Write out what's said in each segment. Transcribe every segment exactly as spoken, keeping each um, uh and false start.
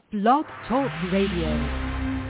Blog Talk Radio.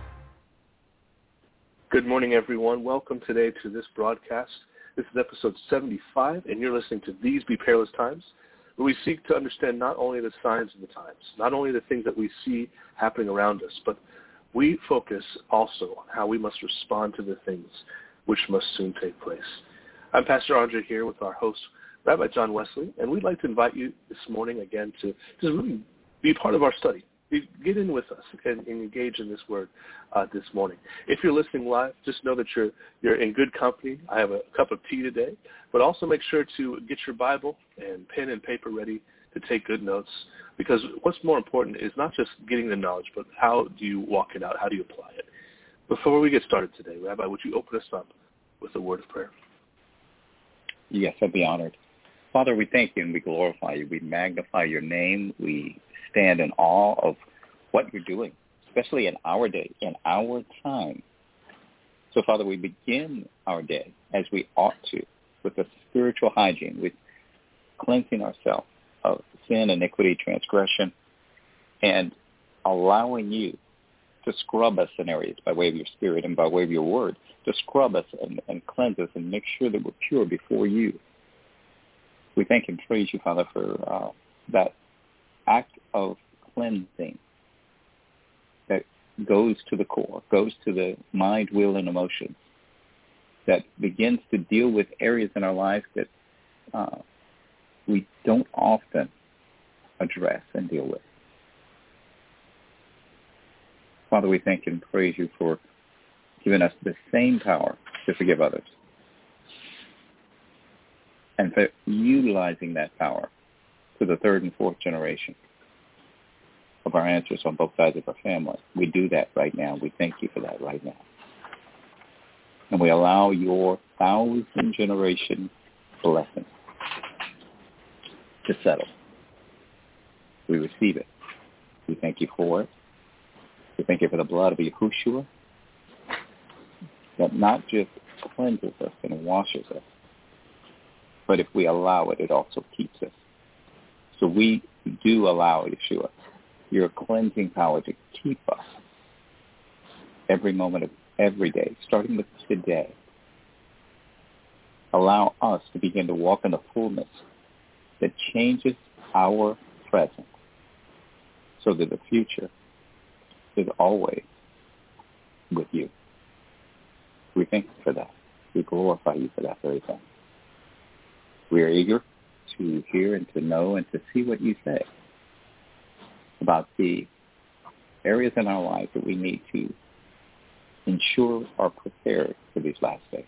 Good morning, everyone. Welcome today to this broadcast. This is episode seventy-five, and you're listening to These Be Perilous Times, where we seek to understand not only the signs of the times, not only the things that we see happening around us, but we focus also on how we must respond to the things which must soon take place. I'm Pastor Andre here with our host, Rabbi John Wesley, and we'd like to invite you this morning again to just really be part of our study. Get in with us and, and engage in this word uh, this morning. If you're listening live, just know that you're you're in good company. I have a cup of tea today, but also make sure to get your Bible and pen and paper ready to take good notes, because what's more important is not just getting the knowledge, but how do you walk it out? How do you apply it? Before we get started today, Rabbi, would you open us up with a word of prayer? Yes, I'd be honored. Father, we thank you and we glorify you. We magnify your name. We stand in awe of what you're doing, especially in our day, in our time. So, Father, we begin our day as we ought to, with a spiritual hygiene, with cleansing ourselves of sin, iniquity, transgression, and allowing you to scrub us in areas by way of your Spirit and by way of your word, to scrub us and, and cleanse us and make sure that we're pure before you. We thank and praise you, Father, for uh, that act of cleansing that goes to the core, goes to the mind, will, and emotions, that begins to deal with areas in our lives that uh, we don't often address and deal with. Father, we thank and praise you for giving us the same power to forgive others, and for utilizing that power to the third and fourth generation of our ancestors on both sides of our family. We do that right now. We thank you for that right now. And we allow your thousand generation blessing to settle. We receive it. We thank you for it. We thank you for the blood of Yahushua that not just cleanses us and washes us, but if we allow it, it also keeps us. So we do allow, Yeshua, your cleansing power to keep us every moment of every day, starting with today. Allow us to begin to walk in the fullness that changes our present, so that the future is always with you. We thank you for that. We glorify you for that very thing. We are eager to hear and to know and to see what you say about the areas in our life that we need to ensure are prepared for these last days.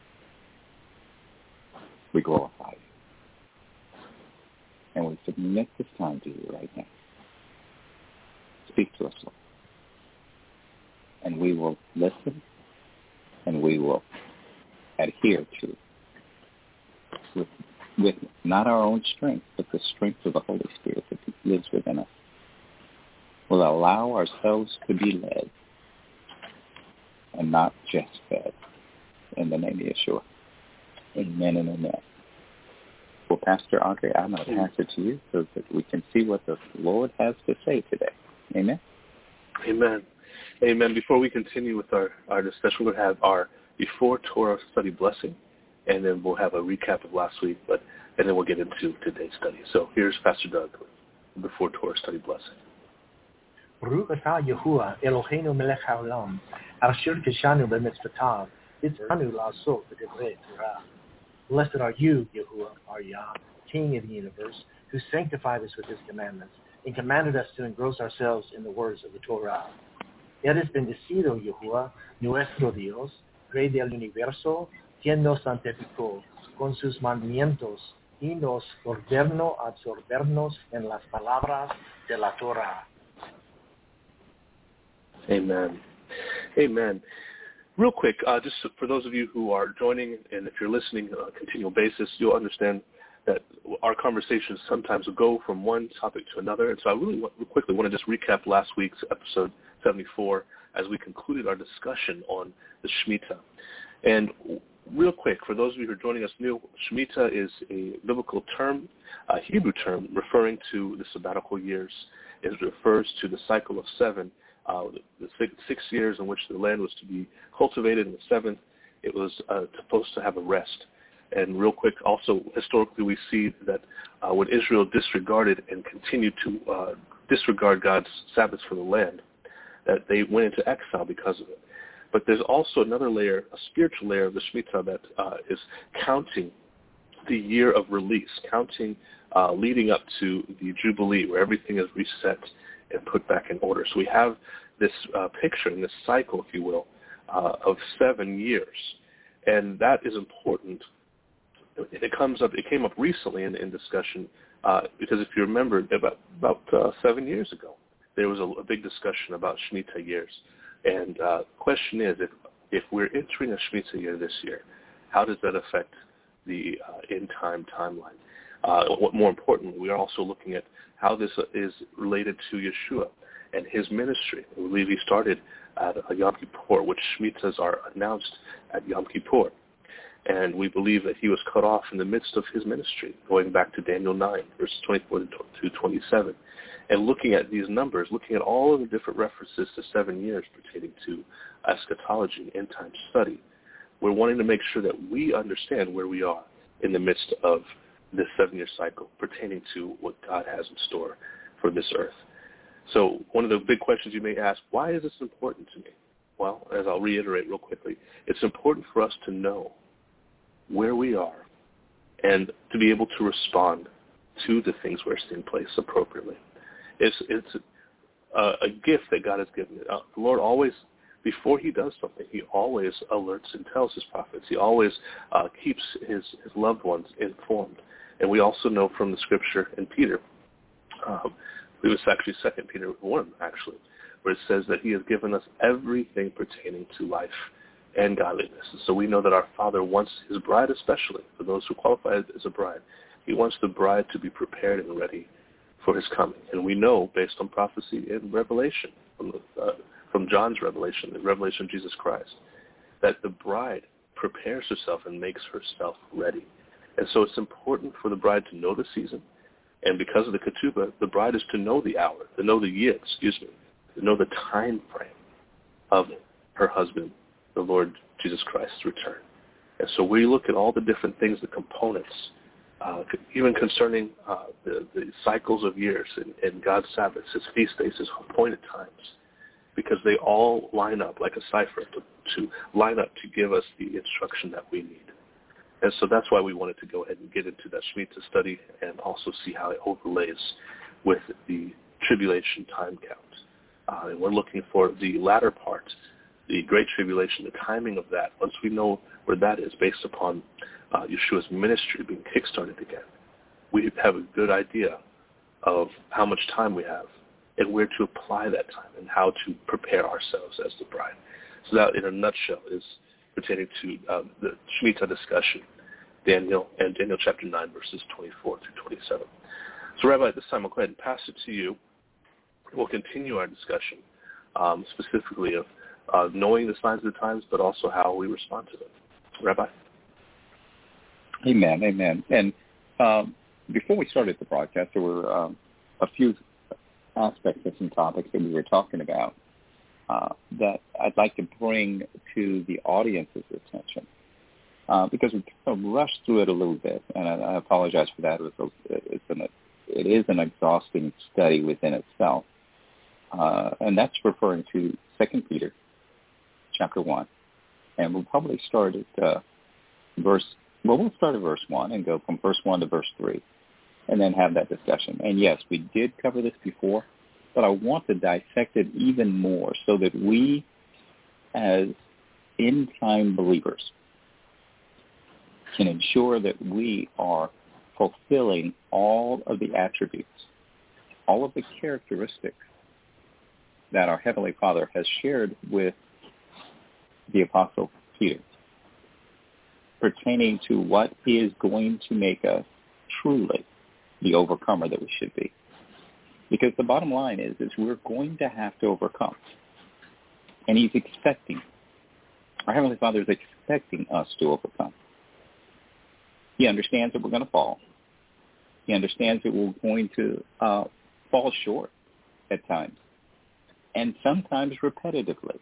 We glorify you. And we submit this time to you right now. Speak to us, Lord. And we will listen, and we will adhere to with with not our own strength, but the strength of the Holy Spirit that lives within us. We'll allow ourselves to be led and not just fed. In the name of Yeshua. Amen and amen. Well, Pastor Andre, I'm going to pass it to you so that we can see what the Lord has to say today. Amen? Amen. Amen. Before we continue with our, our discussion, we're going to have our Before Torah study blessing, and then we'll have a recap of last week, but and then we'll get into today's study. So here's Pastor Doug, Before Torah study blessing. Baruch atah Yahuwah Eloheinu melech haolam, asher kishanu b'mitzvotav, v'tzivanu la'asot b'divrei Torah. Blessed are you, Yahuwah, our Yah, King of the universe, who sanctified us with his commandments and commanded us to engross ourselves in the words of the Torah. Eres bendecido, Yahuwah, nuestro Dios, Rey del universo, quien nos santificó con sus mandamientos y nos ordenó absorbernos en las palabras de la Torah. Amen. Amen. Real quick, uh, just for those of you who are joining, and if you're listening on a continual basis, you'll understand that our conversations sometimes will go from one topic to another. And so I really want, real quickly want to just recap last week's episode seventy-four as we concluded our discussion on the Shemitah. And real quick, for those of you who are joining us new, Shemitah is a biblical term, a Hebrew term, referring to the sabbatical years. It refers to the cycle of seven, uh, the six, six years in which the land was to be cultivated, and the seventh, it was uh, supposed to have a rest. And real quick, also, historically, we see that uh, when Israel disregarded and continued to uh, disregard God's Sabbaths for the land, that they went into exile because of it. But there's also another layer, a spiritual layer of the Shemitah that uh, is counting the year of release, counting uh, leading up to the Jubilee, where everything is reset and put back in order. So we have this uh, picture and this cycle, if you will, uh, of seven years. And that is important. It comes up. It came up recently in, in discussion uh, because if you remember, about about uh, seven years ago, there was a, a big discussion about Shemitah years. And uh, the question is, if if we're entering a Shemitah year this year, how does that affect the uh, end-time timeline? Uh, what, more importantly, we are also looking at how this is related to Yeshua and his ministry. We believe he started at uh, Yom Kippur, which Shemitahs are announced at Yom Kippur. And we believe that he was cut off in the midst of his ministry, going back to Daniel nine, verses twenty-four to twenty-seven. And looking at these numbers, looking at all of the different references to seven years pertaining to eschatology, end-time study, we're wanting to make sure that we understand where we are in the midst of this seven-year cycle pertaining to what God has in store for this earth. So one of the big questions you may ask, why is this important to me? Well, as I'll reiterate real quickly, it's important for us to know where we are and to be able to respond to the things we're seeing place appropriately. It's it's a, a gift that God has given. Uh, the Lord always, before he does something, he always alerts and tells his prophets. He always uh, keeps his, his loved ones informed. And we also know from the scripture in Peter, um, it was actually Second Peter one, actually, where it says that he has given us everything pertaining to life and godliness. And so we know that our Father wants his bride, especially for those who qualify as a bride, he wants the bride to be prepared and ready for his coming. And we know, based on prophecy and revelation, from, the, uh, from John's revelation, the revelation of Jesus Christ, that the bride prepares herself and makes herself ready. And so it's important for the bride to know the season. And because of the ketubah, the bride is to know the hour, to know the year, excuse me, to know the time frame of her husband, the Lord Jesus Christ's return. And so we look at all the different things, the components, uh, even concerning uh, the, the cycles of years and, and God's Sabbaths, his feast days, his appointed times, because they all line up like a cipher to, to line up to give us the instruction that we need. And so that's why we wanted to go ahead and get into that Shemitah study and also see how it overlays with the tribulation time count. Uh, and we're looking for the latter part, the Great Tribulation, the timing of that. Once we know where that is based upon uh, Yeshua's ministry being kickstarted again, we have a good idea of how much time we have and where to apply that time and how to prepare ourselves as the bride. So that, in a nutshell, is pertaining to uh, the Shemitah discussion, Daniel and Daniel chapter nine, verses twenty-four through twenty-seven. So, Rabbi, at this time, I'll go ahead and pass it to you. We'll continue our discussion um, specifically of uh, knowing the signs of the times, but also how we respond to them. Rabbi? Amen, amen. And um, before we started the broadcast, there were um, a few aspects of some topics that we were talking about uh, that I'd like to bring to the audience's attention. Uh, because we kind of rushed through it a little bit, and I, I apologize for that. It, was a, it's an, it is an exhausting study within itself, uh, and that's referring to Second Peter, chapter one, and we'll probably start at uh, verse. Well, we'll start at verse one and go from verse one to verse three, and then have that discussion. And yes, we did cover this before, but I want to dissect it even more so that we, as end-time believers, can ensure that we are fulfilling all of the attributes, all of the characteristics that our Heavenly Father has shared with the Apostle Peter pertaining to what is going to make us truly the overcomer that we should be. Because the bottom line is, is we're going to have to overcome. And he's expecting Our Heavenly Father is expecting us to overcome. He understands that we're going to fall. He understands that we're going to uh, fall short at times, and sometimes repetitively.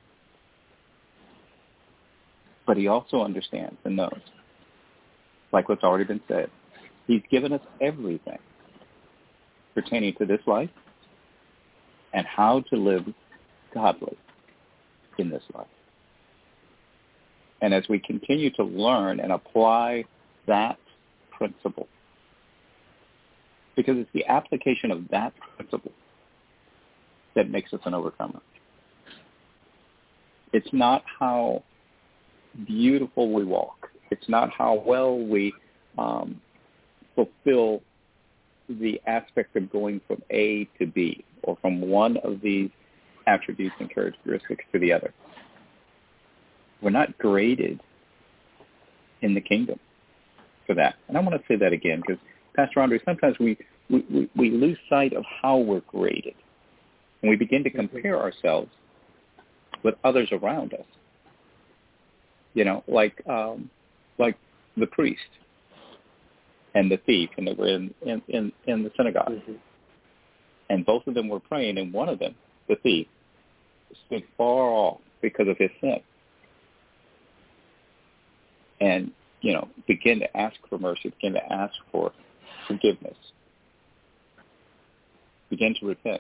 But he also understands and knows, like what's already been said, he's given us everything pertaining to this life and how to live godly in this life. And as we continue to learn and apply that principle, because it's the application of that principle that makes us an overcomer. It's not how beautiful we walk. It's not how well we um, fulfill the aspect of going from A to B, or from one of these attributes and characteristics to the other. We're not graded in the kingdom for that. And I want to say that again, because Pastor Andre, sometimes we, we, we, we lose sight of how we're graded. And we begin to compare ourselves with others around us. You know, like um, like the priest and the thief, and they were in, in, in, in the synagogue. Mm-hmm. And both of them were praying, and one of them, the thief, stood far off because of his sin. And, you know, begin to ask for mercy, begin to ask for forgiveness, begin to repent,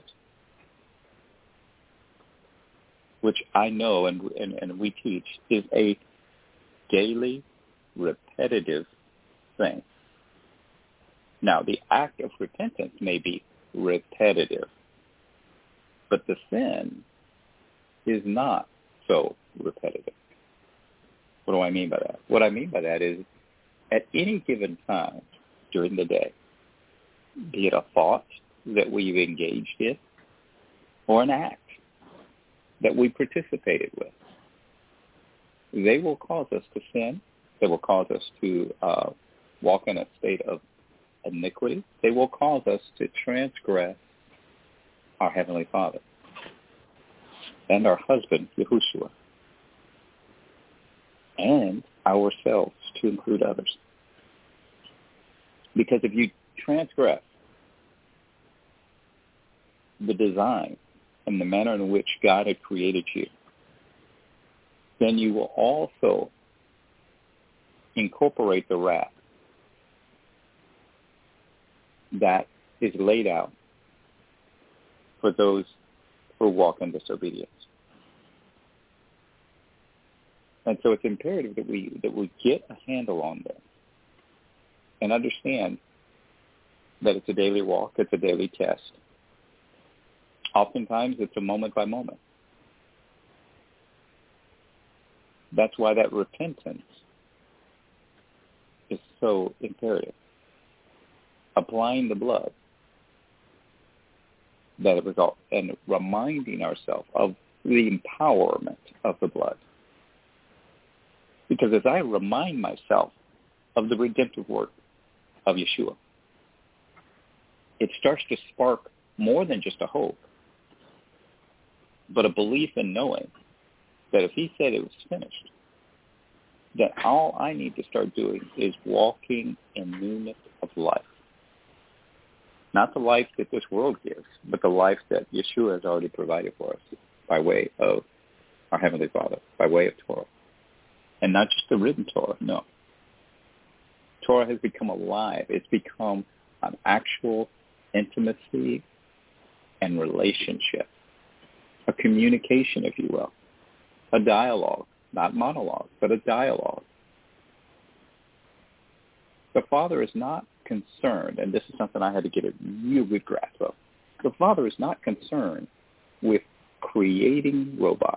which I know and, and, and we teach is a daily, repetitive thing. Now, the act of repentance may be repetitive, but the sin is not so repetitive. What do I mean by that? What I mean by that is at any given time during the day, be it a thought that we've engaged in or an act that we participated with, they will cause us to sin. They will cause us to uh, walk in a state of iniquity. They will cause us to transgress our Heavenly Father and our husband, Yahushua, and ourselves, to include others. Because if you transgress the design and the manner in which God had created you, then you will also incorporate the wrath that is laid out for those who walk in disobedience. And so it's imperative that we that we get a handle on this and understand that it's a daily walk, it's a daily test. Oftentimes it's a moment by moment. That's why that repentance is so imperative. Applying the blood that it results, and reminding ourselves of the empowerment of the blood. Because as I remind myself of the redemptive work of Yeshua, it starts to spark more than just a hope, but a belief in knowing that if he said it was finished, that all I need to start doing is walking in newness of life. Not the life that this world gives, but the life that Yeshua has already provided for us by way of our Heavenly Father, by way of Torah. And not just the written Torah, no. Torah has become alive. It's become an actual intimacy and relationship, a communication, if you will, a dialogue, not monologue, but a dialogue. The Father is not concerned, and this is something I had to get a real good grasp of. The Father is not concerned with creating robots,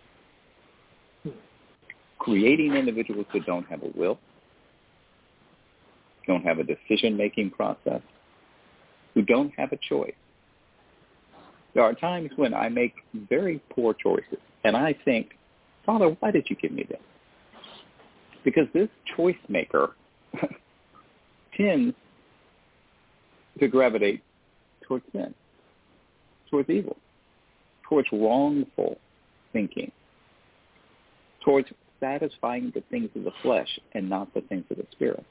creating individuals that don't have a will, don't have a decision-making process, who don't have a choice. There are times when I make very poor choices, and I think, Father, why did you give me this? Because this choice maker tends to gravitate towards sin, towards evil, towards wrongful thinking, towards satisfying the things of the flesh and not the things of the Spirit.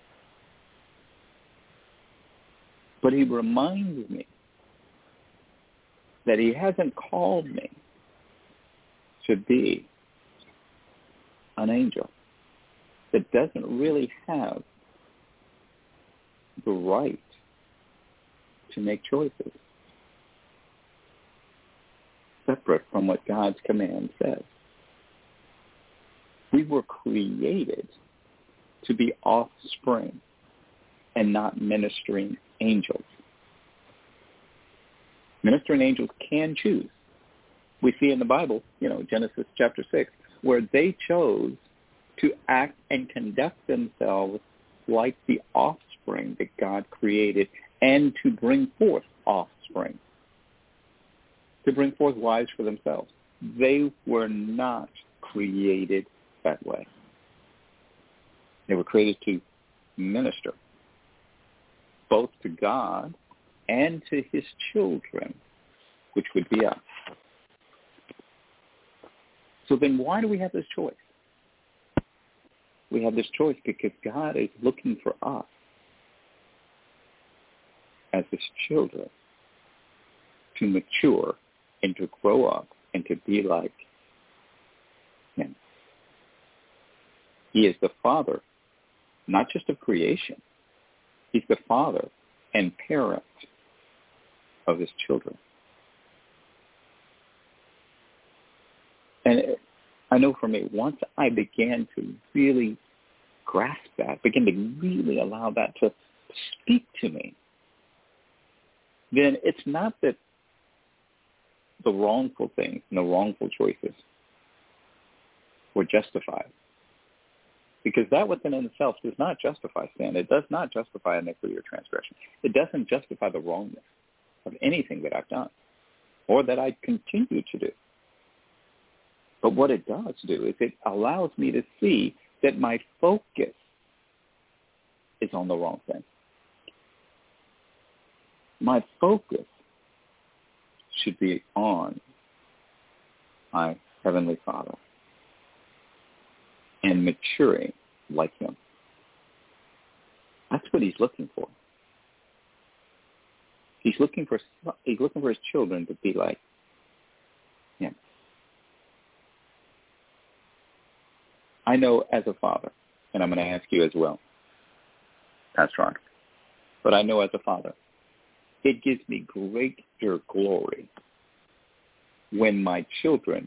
But he reminds me that he hasn't called me to be an angel that doesn't really have the right to make choices separate from what God's command says. We were created to be offspring and not ministering angels. Ministering angels can choose. We see in the Bible, you know, Genesis chapter six, where they chose to act and conduct themselves like the offspring that God created and to bring forth offspring, to bring forth wives for themselves. They were not created that way. They were created to minister, both to God and to his children, which would be us. So then why do we have this choice? We have this choice because God is looking for us as his children to mature and to grow up and to be like him. He is the father, not just of creation. He's the father and parent of his children. And I know for me, once I began to really grasp that, begin to really allow that to speak to me, then it's not that the wrongful things and the wrongful choices were justified. Because that within itself does not justify sin. It does not justify iniquity or transgression. It doesn't justify the wrongness of anything that I've done or that I continue to do. But what it does do is it allows me to see that my focus is on the wrong thing. My focus should be on my Heavenly Father and maturing like him. That's what he's looking for. He's looking for he's looking for his children to be like him. I know as a father, and I'm going to ask you as well, Pastor Ron, but I know as a father, it gives me greater glory when my children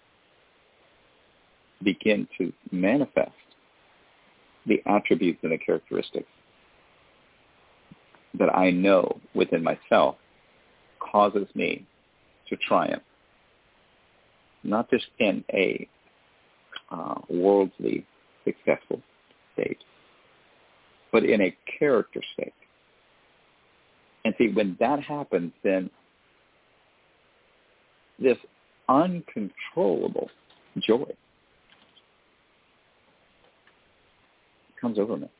begin to manifest the attributes and the characteristics that I know within myself causes me to triumph, not just in a uh, worldly successful state, but in a character state. And see, when that happens, then this uncontrollable joy comes over me.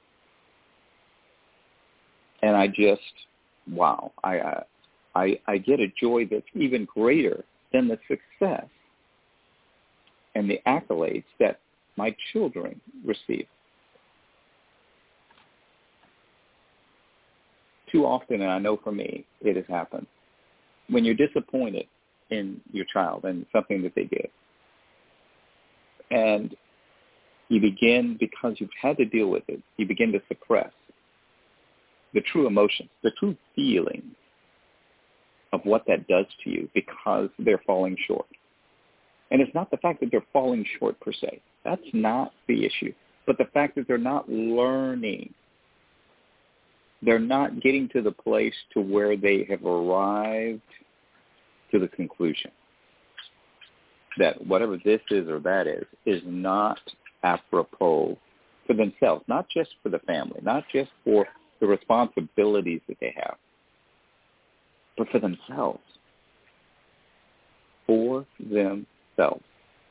And I just, wow, I, uh, I, I get a joy that's even greater than the success and the accolades that my children receive. Too often, and I know for me, it has happened, when you're disappointed in your child and something that they did, and you begin, because you've had to deal with it, you begin to suppress the true emotions, the true feelings of what that does to you because they're falling short. And it's not the fact that they're falling short per se. That's not the issue. But the fact that they're not learning. They're not getting to the place to where they have arrived to the conclusion that whatever this is or that is, is not apropos for themselves, not just for the family, not just for the responsibilities that they have, but for themselves. For themselves.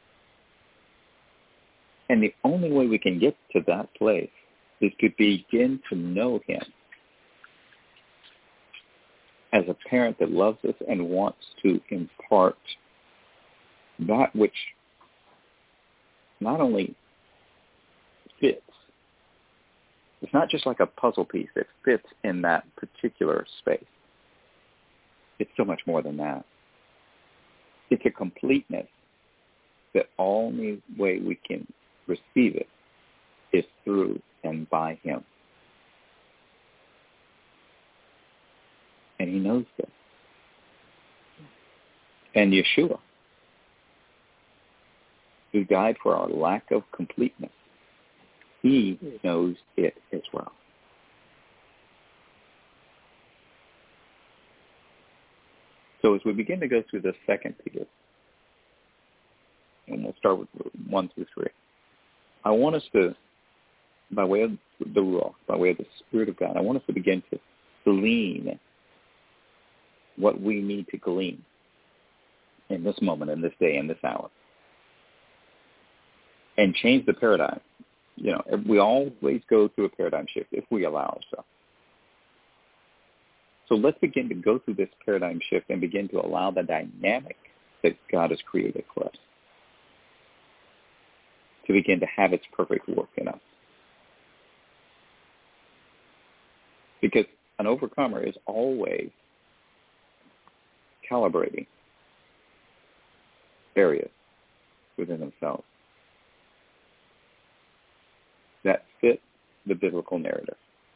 And the only way we can get to that place is to begin to know him as a parent that loves us and wants to impart that which not only fits. It's not just like a puzzle piece that fits in that particular space. It's so much more than that. It's a completeness that only way we can receive it is through and by him. And he knows this. And Yeshua, who died for our lack of completeness, he knows it as well. So as we begin to go through the second piece, and we'll start with one through three, I want us to, by way of the Ruach, by way of the Spirit of God, I want us to begin to glean what we need to glean in this moment, in this day, in this hour, and change the paradigm. You know, we always go through a paradigm shift if we allow ourselves. So let's begin to go through this paradigm shift and begin to allow the dynamic that God has created for us to begin to have its perfect work in us. Because an overcomer is always calibrating areas within themselves that fit the biblical narrative.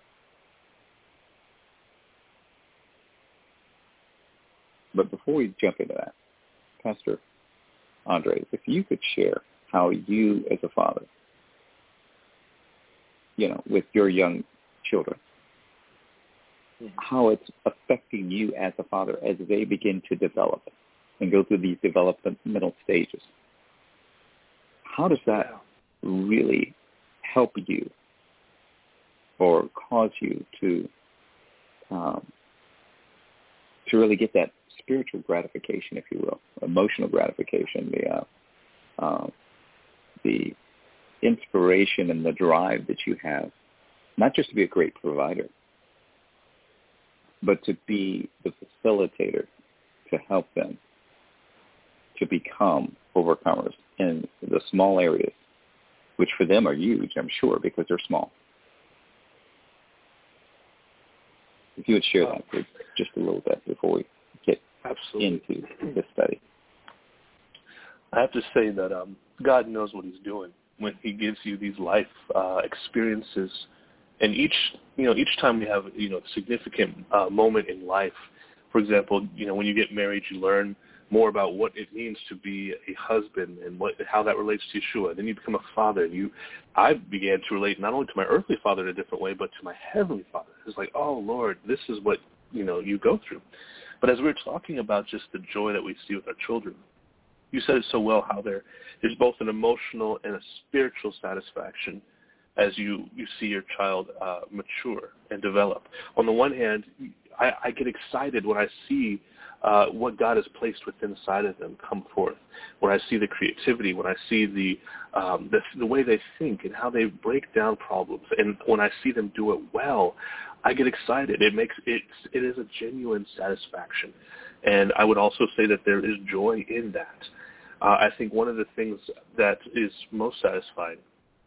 But before we jump into that, Pastor Andre, if you could share how you as a father, you know, with your young children, how it's affecting you as a father as they begin to develop and go through these developmental stages. How does that really help you or cause you to um, to really get that spiritual gratification, if you will, emotional gratification, the uh, uh, the inspiration and the drive that you have, not just to be a great provider, but to be the facilitator to help them to become overcomers in the small areas, which for them are huge, I'm sure, because they're small. If you would share that for just a little bit before we get Absolutely. into this study. I have to say that um, God knows what he's doing when he gives you these life uh, experiences. And each, you know, each time we have, you know, a significant uh, moment in life, for example, you know, when you get married, you learn more about what it means to be a husband and what how that relates to Yeshua. Then you become a father. And you, I began to relate not only to my earthly father in a different way, but to my heavenly father. It's like, oh, Lord, this is what, you know, you go through. But as we were talking about just the joy that we see with our children, you said it so well how there there's both an emotional and a spiritual satisfaction as you, you see your child uh, mature and develop. On the one hand, I, I get excited when I see uh, what God has placed within inside of them come forth, when I see the creativity, when I see the, um, the the way they think and how they break down problems, and when I see them do it well, I get excited. It makes it it is a genuine satisfaction, and I would also say that there is joy in that. Uh, I think one of the things that is most satisfying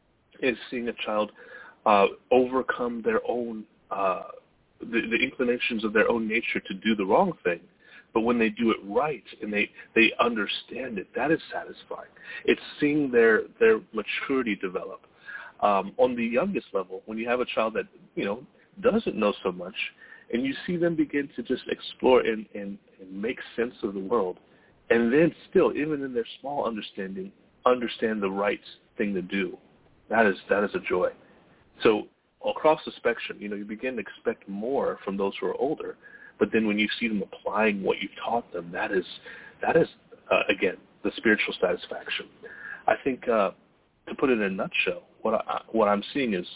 is seeing a child uh, overcome their own, uh, the, the inclinations of their own nature to do the wrong thing. But when they do it right and they, they understand it, that is satisfying. It's seeing their, their maturity develop. Um, on the youngest level, when you have a child that, you know, doesn't know so much, and you see them begin to just explore and, and, and make sense of the world, and then still, even in their small understanding, understand the right thing to do. That is that is a joy. So across the spectrum, you know, you begin to expect more from those who are older, but then when you see them applying what you've taught them, that is that is uh, again the spiritual satisfaction. I think uh, to put it in a nutshell, what I, what I'm seeing is,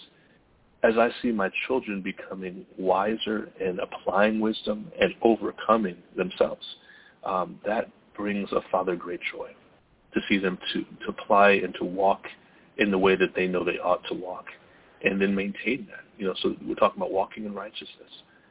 as I see my children becoming wiser and applying wisdom and overcoming themselves, um, that brings a father great joy to see them to, to apply and to walk in the way that they know they ought to walk, and then maintain that. You know, so we're talking about walking in righteousness.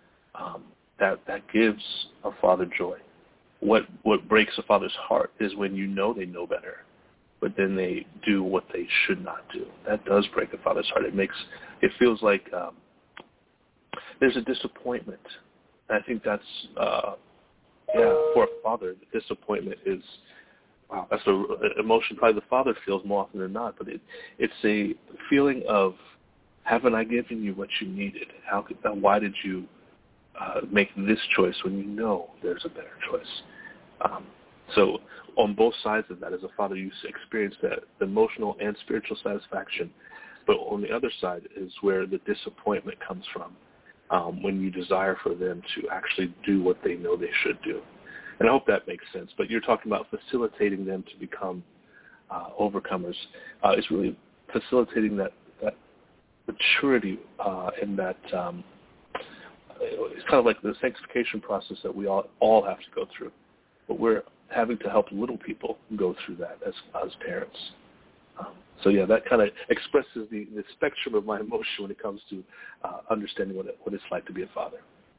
Um, that that gives a father joy. What what breaks a father's heart is when you know they know better, but then they do what they should not do. That does break a father's heart. It makes, it feels like um, there's a disappointment. And I think that's, uh, yeah, for a father, the disappointment is, wow, that's an emotion probably the father feels more often than not, but it, it's a feeling of, haven't I given you what you needed? How could, why did you uh, make this choice when you know there's a better choice? Um, so on both sides of that, as a father, you experience that the emotional and spiritual satisfaction. But on the other side is where the disappointment comes from, um, when you desire for them to actually do what they know they should do. And I hope that makes sense. But you're talking about facilitating them to become uh, overcomers. Uh, it's really facilitating that, that maturity uh, and that um, it's kind of like the sanctification process that we all, all have to go through. But we're having to help little people go through that as, as parents. Um, so, yeah, that kind of expresses the, the spectrum of my emotion when it comes to uh, understanding what, it, what it's like to be a father.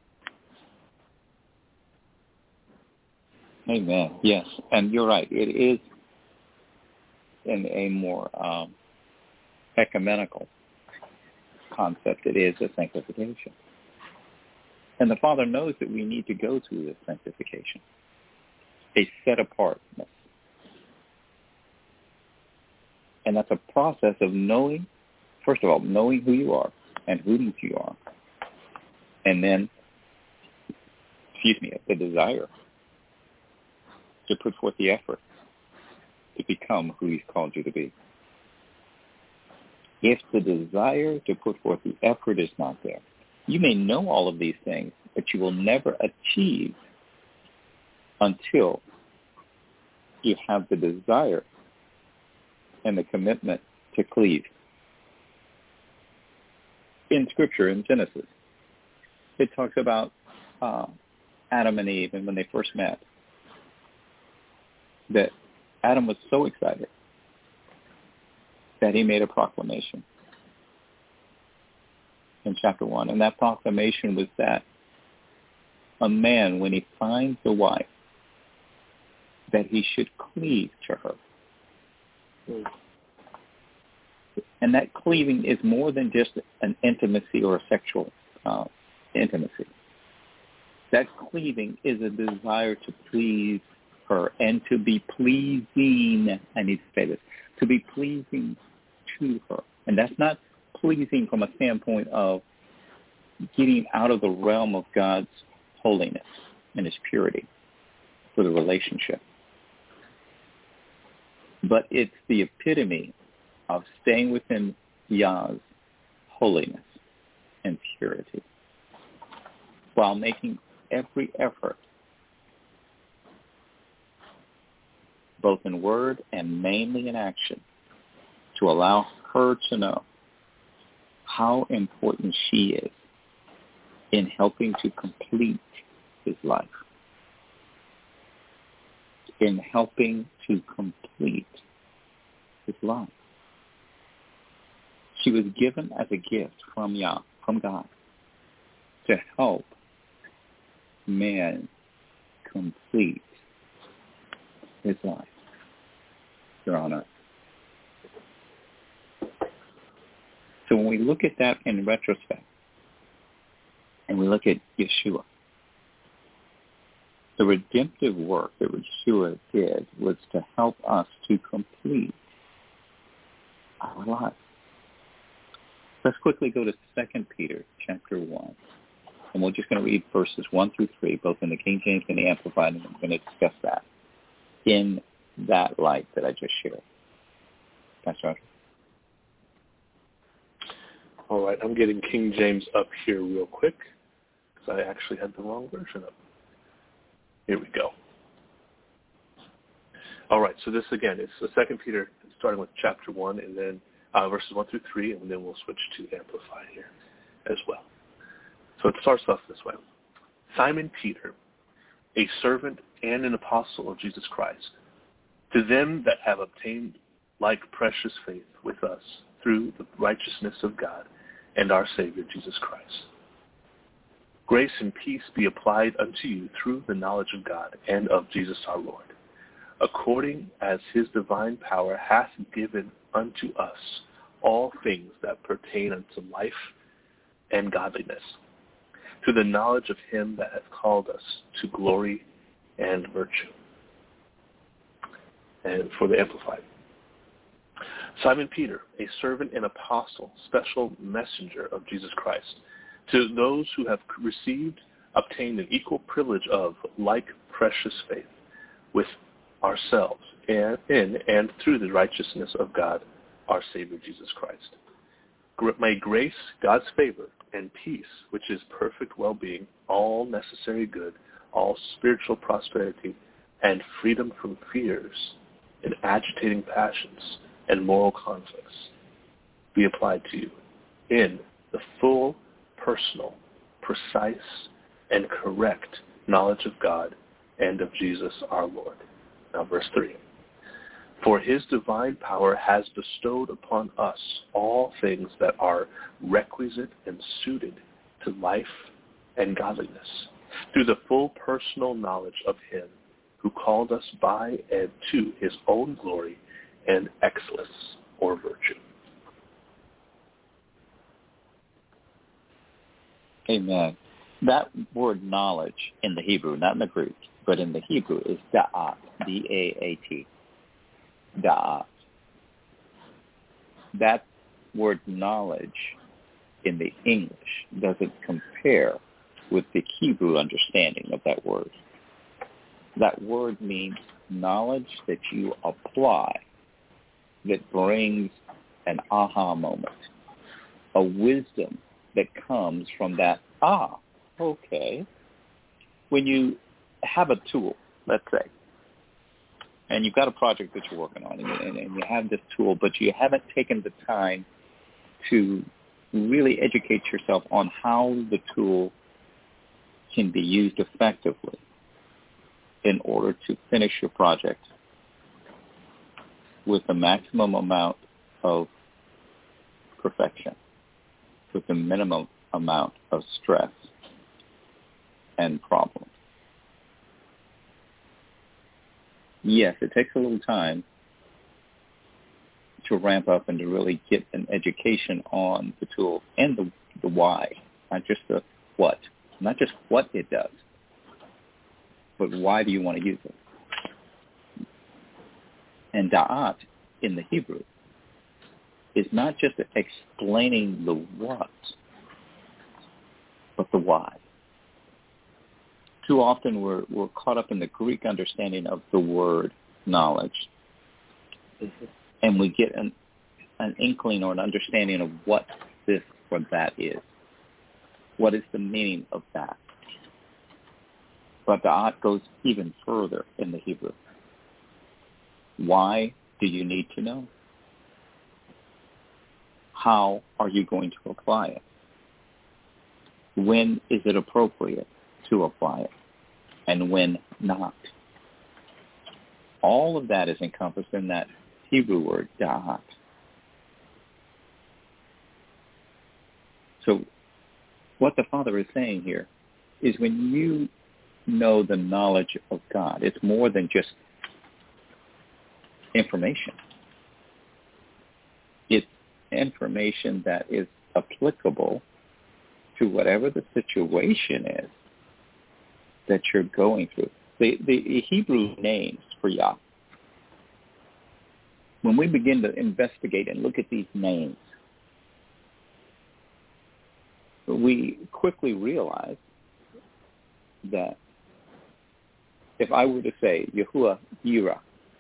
Amen. Yes, and you're right. It is in a more um, ecumenical concept. It is a sanctification. And the Father knows that we need to go through this sanctification, a set-apartness. And that's a process of knowing, first of all, knowing who you are and whose you are. And then, excuse me, the desire to put forth the effort to become who he's called you to be. If the desire to put forth the effort is not there, you may know all of these things, but you will never achieve until you have the desire and the commitment to cleave. In Scripture, in Genesis, it talks about uh, Adam and Eve, and when they first met, that Adam was so excited that he made a proclamation in chapter one. And that proclamation was that a man, when he finds a wife, that he should cleave to her. Mm. And that cleaving is more than just an intimacy or a sexual uh, intimacy. That cleaving is a desire to please her and to be pleasing, I need to say this, to be pleasing to her. And that's not pleasing from a standpoint of getting out of the realm of God's holiness and his purity for the relationship. But it's the epitome of staying within Yah's holiness and purity while making every effort, both in word and mainly in action, to allow her to know how important she is in helping to complete his life, in helping to complete his life. She was given as a gift from Yah, from God, to help man complete his life here on earth. So when we look at that in retrospect, and we look at Yeshua, the redemptive work that Yeshua did was to help us to complete our life. Let's quickly go to Second Peter chapter one. And we're just going to read verses one through three, both in the King James and the Amplified, and we're going to discuss that in that light that I just shared. Pastor Roger. All right, I'm getting King James up here real quick because I actually had the wrong version up. Here we go. All right, so this again is the Second Peter, starting with chapter one, and then uh, verses one through three, and then we'll switch to Amplified here as well. So it starts off this way. Simon Peter, a servant and an apostle of Jesus Christ, to them that have obtained like precious faith with us through the righteousness of God and our Savior Jesus Christ. Grace and peace be applied unto you through the knowledge of God and of Jesus our Lord, according as his divine power hath given unto us all things that pertain unto life and godliness, to the knowledge of him that hath called us to glory and virtue. And for the Amplified. Simon Peter, a servant and apostle, special messenger of Jesus Christ, to those who have received, obtained an equal privilege of like precious faith with ourselves and in and through the righteousness of God, our Savior Jesus Christ. May grace, God's favor, and peace, which is perfect well-being, all necessary good, all spiritual prosperity, and freedom from fears and agitating passions and moral conflicts, be applied to you in the full, personal, precise, and correct knowledge of God and of Jesus our Lord. Now verse three. For his divine power has bestowed upon us all things that are requisite and suited to life and godliness, through the full personal knowledge of him who called us by and to his own glory and excellence or virtue. Amen. That word knowledge in the Hebrew, not in the Greek, but in the Hebrew is da'at, D A A T, da'at. That word knowledge in the English doesn't compare with the Hebrew understanding of that word. That word means knowledge that you apply, that brings an aha moment, a wisdom that comes from that, ah, okay. When you have a tool, let's say, and you've got a project that you're working on, and, and, and you have this tool, but you haven't taken the time to really educate yourself on how the tool can be used effectively in order to finish your project with the maximum amount of perfection, with the minimum amount of stress and problems. Yes, it takes a little time to ramp up and to really get an education on the tool and the, the why, not just the what, not just what it does, but why do you want to use it? And da'at in the Hebrew is not just explaining the what, but the why. Too often we're, we're caught up in the Greek understanding of the word knowledge, mm-hmm. and we get an, an inkling or an understanding of what this or that is. What is the meaning of that? But da'at goes even further in the Hebrew. Why do you need to know? How are you going to apply it? When is it appropriate to apply it? And when not? All of that is encompassed in that Hebrew word, da'at. So what the Father is saying here is when you know the knowledge of God, it's more than just information. It's information that is applicable to whatever the situation is that you're going through. The, the Hebrew names for Yah, when we begin to investigate and look at these names, we quickly realize that if I were to say Yahuwah Yirah,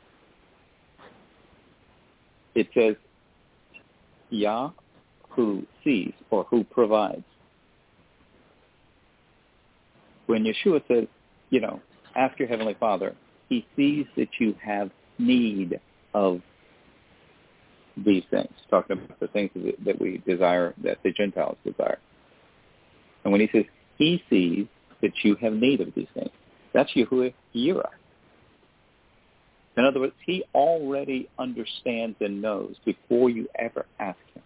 it says Yah who sees or who provides. When Yeshua says, you know, ask your Heavenly Father, he sees that you have need of these things, talking about the things that we desire, that the Gentiles desire. And when he says he sees that you have need of these things, that's Yahuwah Yirah. In other words, he already understands and knows before you ever ask him.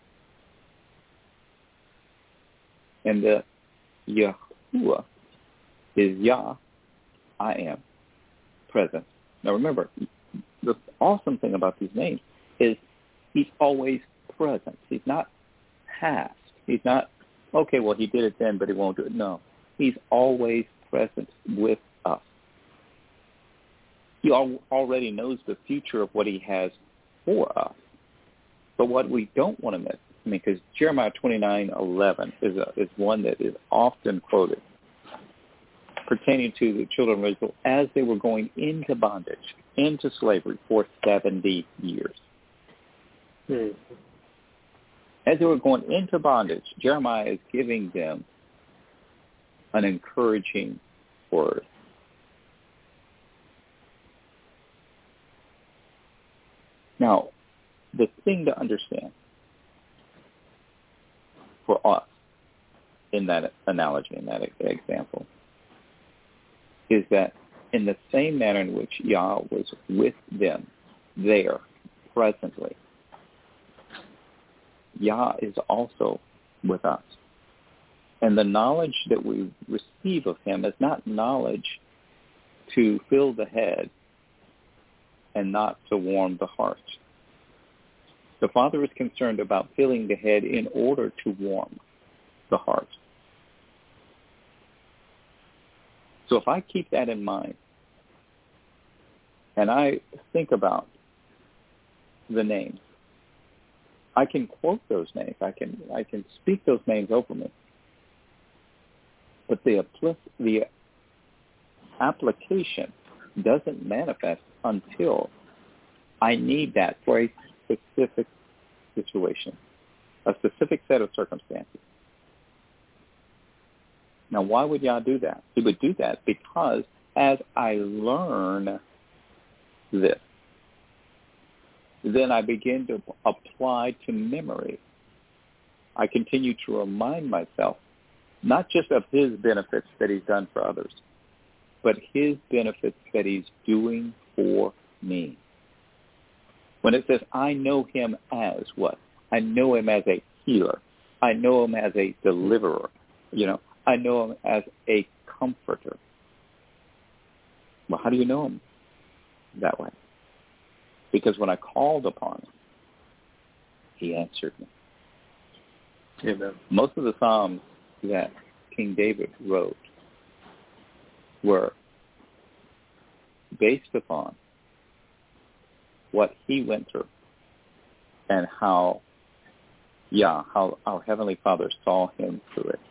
And the Yahuwah is Yah, I am, present. Now remember, the awesome thing about these names is he's always present. He's not past. He's not, okay, well, he did it then, but he won't do it. No, he's always present with us. He al- already knows the future of what he has for us. But what we don't want to miss, I mean, because Jeremiah twenty-nine eleven is a, is one that is often quoted pertaining to the children of Israel as they were going into bondage, into slavery for seventy years. Hmm. As they were going into bondage, Jeremiah is giving them an encouraging word. Now, the thing to understand for us in that analogy, in that example, is that in the same manner in which Yah was with them there presently, Yah is also with us. And the knowledge that we receive of him is not knowledge to fill the head and not to warm the heart. The Father is concerned about filling the head in order to warm the heart. So if I keep that in mind, and I think about the names, I can quote those names. I can I can speak those names over me. But the the application doesn't manifest until I need that for a specific situation, a specific set of circumstances. Now, why would Yah do that? He would do that because as I learn this, then I begin to apply to memory. I continue to remind myself not just of his benefits that he's done for others, but his benefits that he's doing for me. When it says, I know him as what? I know him as a healer. I know him as a deliverer. You know, I know him as a comforter. Well, how do you know him that way? Because when I called upon him, he answered me. Amen. Most of the Psalms that King David wrote were based upon what he went through and how, yeah, how our Heavenly Father saw him through it.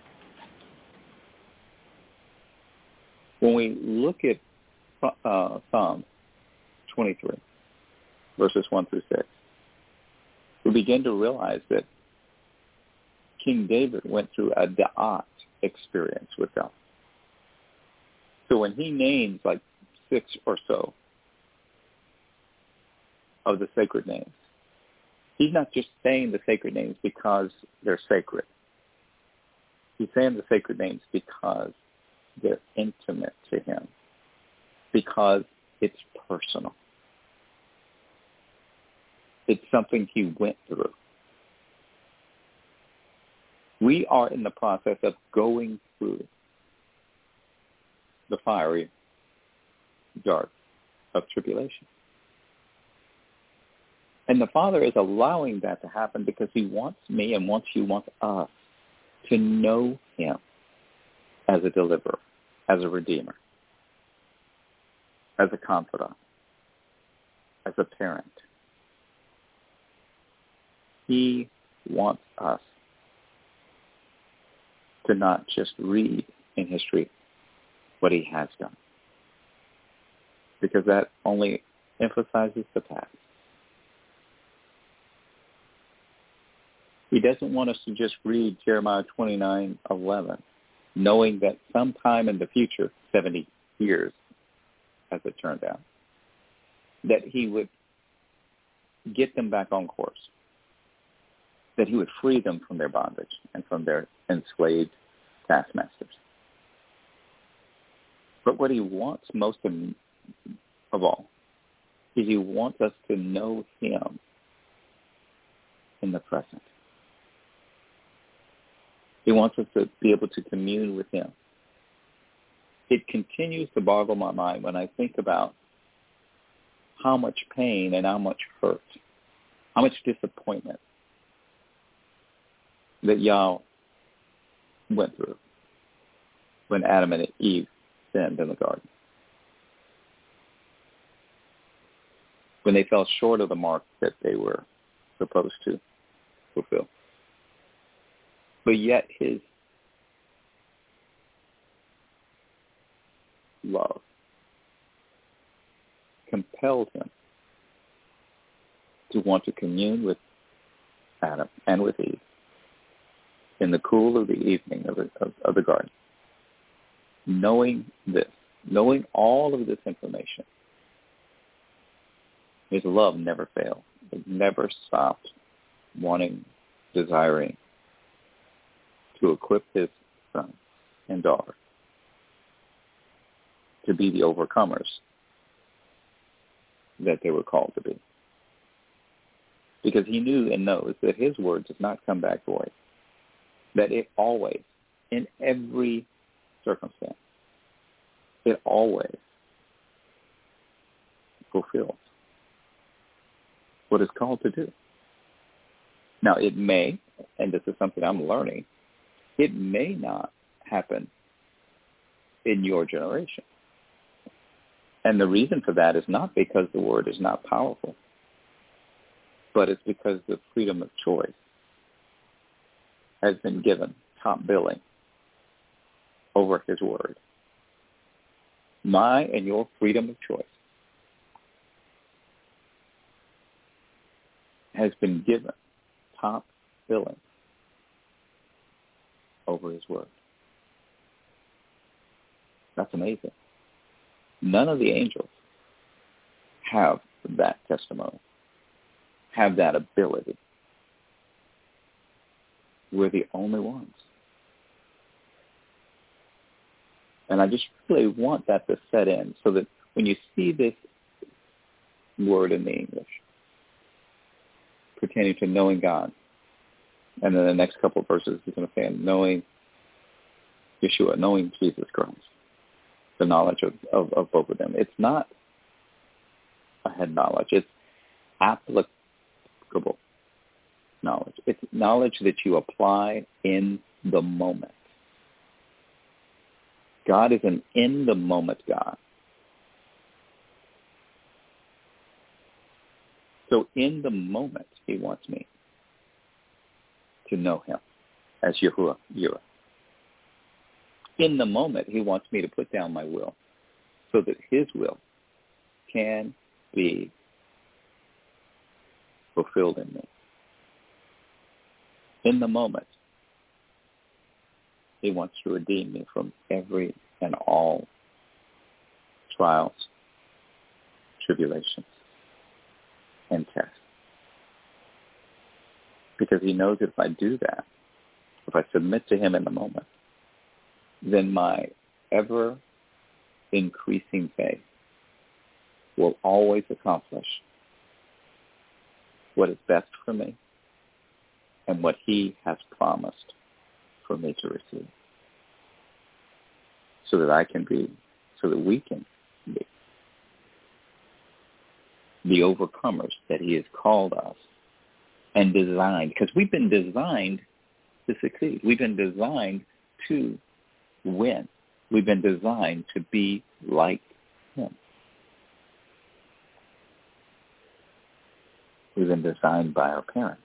When we look at uh, Psalm twenty-three, verses one through six, we begin to realize that King David went through a da'at experience with God. So when he names like six or so of the sacred names, he's not just saying the sacred names because they're sacred. He's saying the sacred names because they're intimate to him, because it's personal. It's something he went through. We are in the process of going through the fiery dart of tribulation. And the Father is allowing that to happen because he wants me and wants you, wants us to know him as a deliverer, as a redeemer, as a confidant, as a parent. He wants us to not just read in history what he has done, because that only emphasizes the past. He doesn't want us to just read Jeremiah twenty-nine eleven, knowing that sometime in the future, seventy years, as it turned out, that he would get them back on course, that he would free them from their bondage and from their enslaved taskmasters. But what he wants most of, of all is he wants us to know him in the present. He wants us to be able to commune with him. It continues to boggle my mind when I think about how much pain and how much hurt, how much disappointment that Yah went through when Adam and Eve sinned in the garden. When they fell short of the mark that they were supposed to fulfill. But yet his love compelled him to want to commune with Adam and with Eve in the cool of the evening of the, of, of the garden. Knowing this, knowing all of this information, his love never failed. It never stopped wanting, desiring to equip his son and daughter to be the overcomers that they were called to be. Because he knew and knows that his word does not come back void. That it always, in every circumstance, it always fulfills what it's called to do. Now, it may, and this is something I'm learning, it may not happen in your generation. And the reason for that is not because the word is not powerful, but it's because the freedom of choice has been given top billing over his word. My and your freedom of choice has been given top billing over his word. That's amazing. None of the angels have that testimony, have that ability. We're the only ones. And I just really want that to set in so that when you see this word in the English pertaining to knowing God, and then the next couple of verses is going to say knowing Yeshua, knowing Jesus Christ, the knowledge of, of, of both of them. It's not a head knowledge. It's applicable knowledge. It's knowledge that you apply in the moment. God is an in-the-moment God. So in the moment, he wants me to know him as Yahuwah, Yireh. In the moment, he wants me to put down my will so that his will can be fulfilled in me. In the moment, he wants to redeem me from every and all trials, tribulations, and tests. Because he knows if I do that, if I submit to him in the moment, then my ever-increasing faith will always accomplish what is best for me and what he has promised for me to receive, so that I can be, so that we can be the overcomers that he has called us and designed, because we've been designed to succeed. We've been designed to win. We've been designed to be like him. We've been designed by our parents.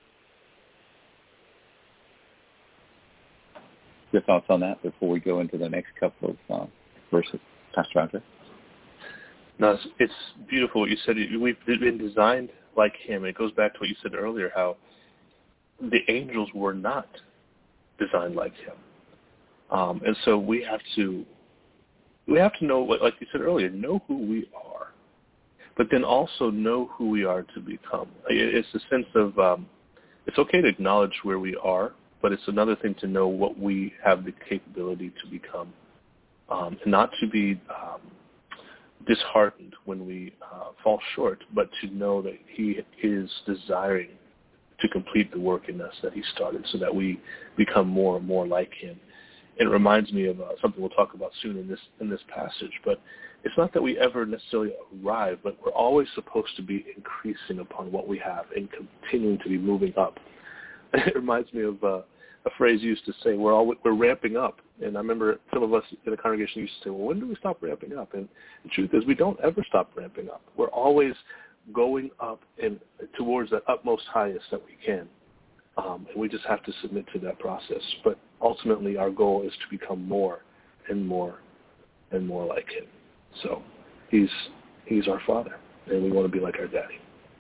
Your thoughts on that before we go into the next couple of uh, verses, Pastor Andre? No, it's, it's beautiful what you said. We've been designed like him. It goes back to what you said earlier, how the angels were not designed like him. Um, and so we have to, we have to know, like you said earlier, know who we are, but then also know who we are to become. It's a sense of, um, it's okay to acknowledge where we are, but it's another thing to know what we have the capability to become, um, and not to be um, disheartened when we uh, fall short, but to know that he is desiring to complete the work in us that he started so that we become more and more like him. It reminds me of uh, something we'll talk about soon in this in this passage, but it's not that we ever necessarily arrive, but we're always supposed to be increasing upon what we have and continuing to be moving up. It reminds me of uh, a phrase you used to say, we're all, we're ramping up. And I remember some of us in the congregation used to say, well, when do we stop ramping up? And the truth is we don't ever stop ramping up. We're always going up and towards that utmost highest that we can. Um, and we just have to submit to that process. But ultimately our goal is to become more and more and more like him. So he's he's our Father, and we want to be like our Daddy.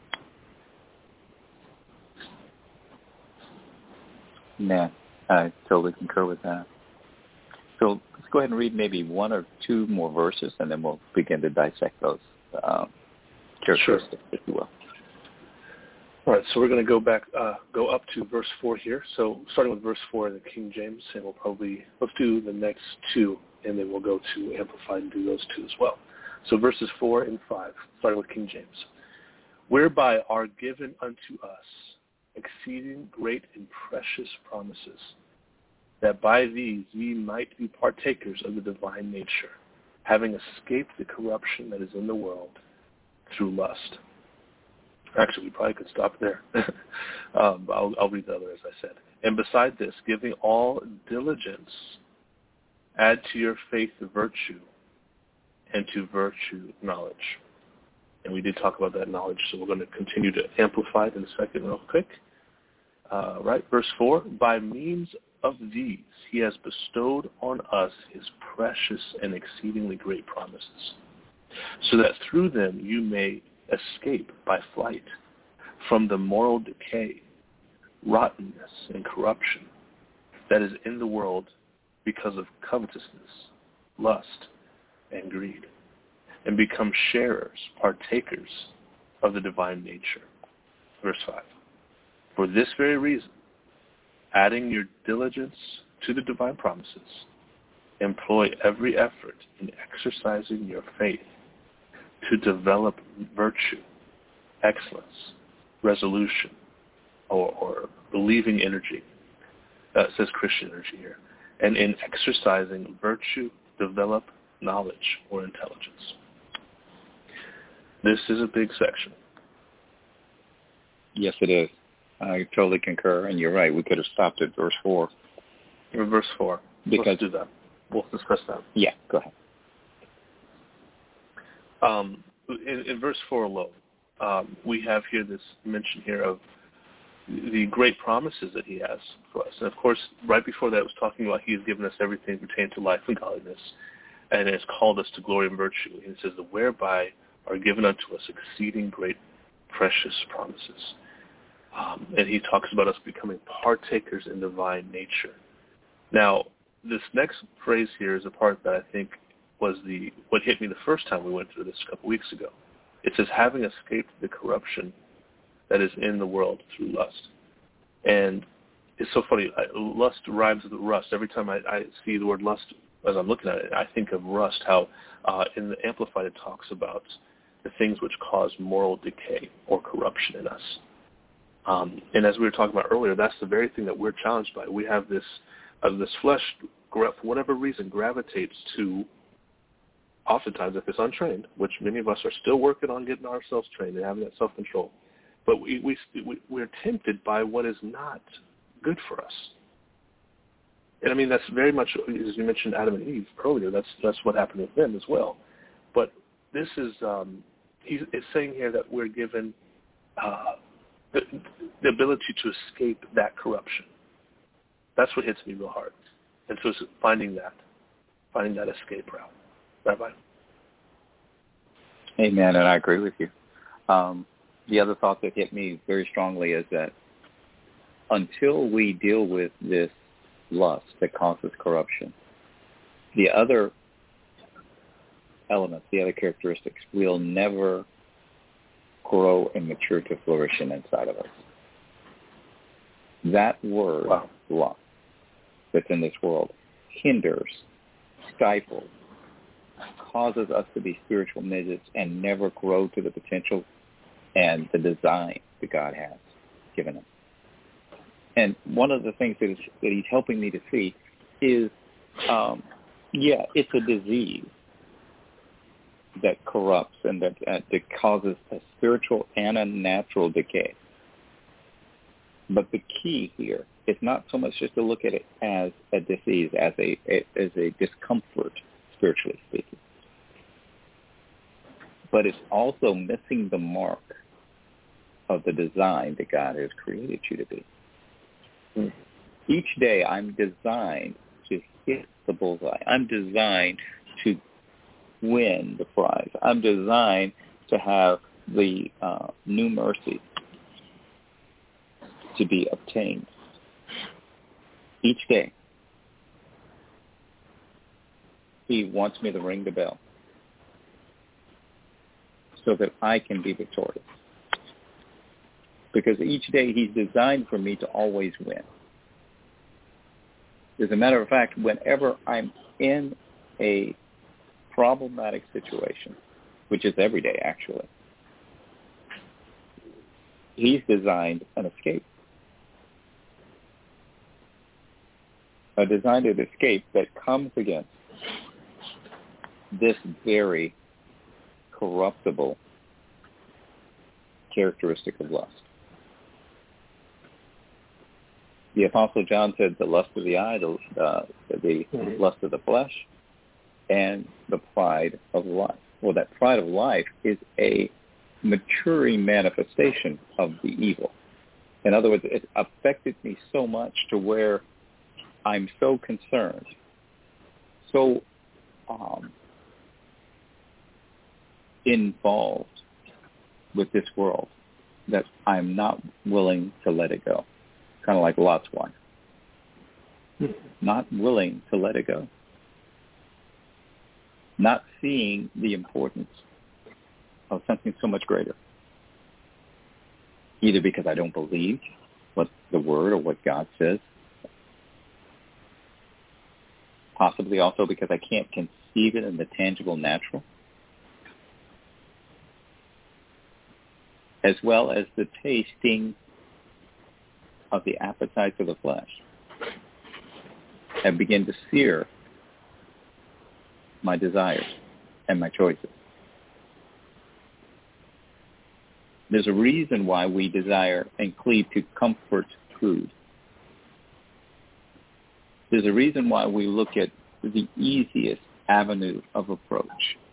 Yeah, I totally concur with that. So let's go ahead and read maybe one or two more verses, and then we'll begin to dissect those um, characteristics, sure. if you will. All right, so we're going to go back, uh, go up to verse four here. So starting with verse four in the King James, and we'll probably, let's do the next two, and then we'll go to Amplified and do those two as well. So verses four and five, starting with King James. Whereby are given unto us exceeding great and precious promises, that by these ye might be partakers of the divine nature, having escaped the corruption that is in the world through lust. Actually, we probably could stop there. um, I'll, I'll read the other as I said. And beside this, giving all diligence, add to your faith virtue, and to virtue knowledge. And we did talk about that knowledge, so we're going to continue to amplify it in a second real quick. Uh, right, verse four, by means of these he has bestowed on us his precious and exceedingly great promises, so that through them you may escape by flight from the moral decay, rottenness, and corruption that is in the world because of covetousness, lust, and greed, and become sharers, partakers of the divine nature. Verse five, for this very reason, adding your diligence to the divine promises, employ every effort in exercising your faith to develop virtue, excellence, resolution, or, or believing energy. That says Christian energy here. And in exercising virtue, develop knowledge or intelligence. This is a big section. Yes, it is. I totally concur, and you're right. We could have stopped at verse four. Or verse four. Because, Let's do that. We'll discuss that. Yeah, go ahead. Um, in, in verse four alone, um, we have here this mention here of the great promises that he has for us. And of course, right before that, it was talking about he has given us everything pertaining to life and godliness, and has called us to glory and virtue. And it says, the whereby are given unto us exceeding great, precious promises. Um, and he talks about us becoming partakers in divine nature. Now, this next phrase here is a part that I think was the what hit me the first time we went through this a couple weeks ago. It says, having escaped the corruption that is in the world through lust. And it's so funny. I, lust rhymes with rust. Every time I, I see the word lust, as I'm looking at it, I think of rust, how uh, in the Amplified it talks about the things which cause moral decay or corruption in us. Um, and as we were talking about earlier, that's the very thing that we're challenged by. We have this, uh, this flesh, for whatever reason, gravitates to, oftentimes, if it's untrained, which many of us are still working on getting ourselves trained and having that self-control, but we, we, we, we're tempted by what is not good for us. And I mean, that's very much, as you mentioned Adam and Eve earlier, that's that's what happened with them as well. But this is, um, he's it's saying here that we're given uh, the, the ability to escape that corruption. That's what hits me real hard. And so it's finding that, finding that escape route. Rabbi? Amen, and I agree with you. Um, the other thought that hit me very strongly is that until we deal with this lust that causes corruption, the other elements, the other characteristics, will never grow and mature to flourishing inside of us. That word, wow. lust, that's in this world, hinders, stifles, causes us to be spiritual midgets and never grow to the potential and the design that God has given us. And one of the things that, is, that he's helping me to see is, um, yeah, it's a disease, that corrupts and that, uh, that causes a spiritual and a natural decay. But the key here is not so much just to look at it as a disease, as a, as a discomfort, spiritually speaking. But it's also missing the mark of the design that God has created you to be. Mm. Each day I'm designed to hit the bullseye. I'm designed to win the prize. I'm designed to have the uh, new mercy to be obtained each day. He wants me to ring the bell so that I can be victorious. Because each day he's designed for me to always win. As a matter of fact, whenever I'm in a problematic situation, which is every day actually, he's designed an escape. A designed an escape that comes against this very corruptible characteristic of lust. The Apostle John said the lust of the eye, the, uh, the mm-hmm. lust of the flesh, and the pride of life. Well, that pride of life is a maturing manifestation of the evil. In other words, it affected me so much to where I'm so concerned, so um, involved with this world that I'm not willing to let it go. Kind of like Lot's wife. Not willing to let it go. Not seeing the importance of something so much greater. Either because I don't believe what the Word or what God says. Possibly also because I can't conceive it in the tangible natural. As well as the tasting of the appetites of the flesh and begin to sear my desires and my choices. There's a reason why we desire and cleave to comfort food. There's a reason why we look at the easiest avenue of approach